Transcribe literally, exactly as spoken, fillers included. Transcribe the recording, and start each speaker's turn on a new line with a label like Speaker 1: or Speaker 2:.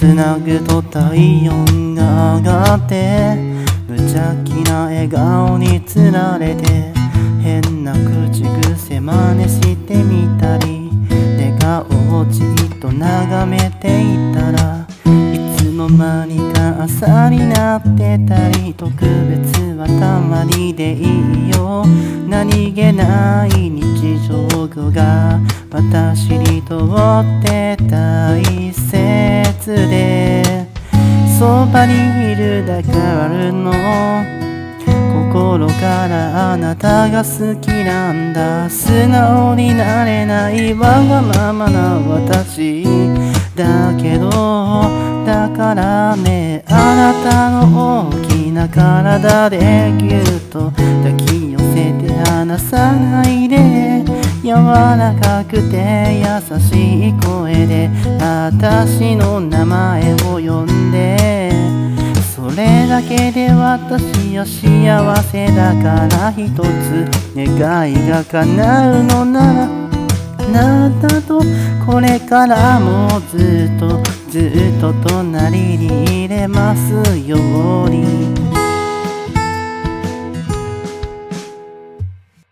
Speaker 1: つなぐと体温が上がって、無邪気な笑顔につられて、変な口癖真似してみたり、笑顔をじっと眺めていたら、いつの間にか朝になってたり、特別はたまにでいいよ。何気ない日常が私にとって大切で、そばにいるだからの心からあなたが好きなんだ。素直になれないわがままな私だけど、だからね、あなたの大きな体でぎゅっと抱き寄せて離さないで、柔らかくて優しい声で私の名前を呼んで、それだけで私は幸せだから、一つ願いが叶うのなら、あなたとこれからもずっとずっと隣にいれますように。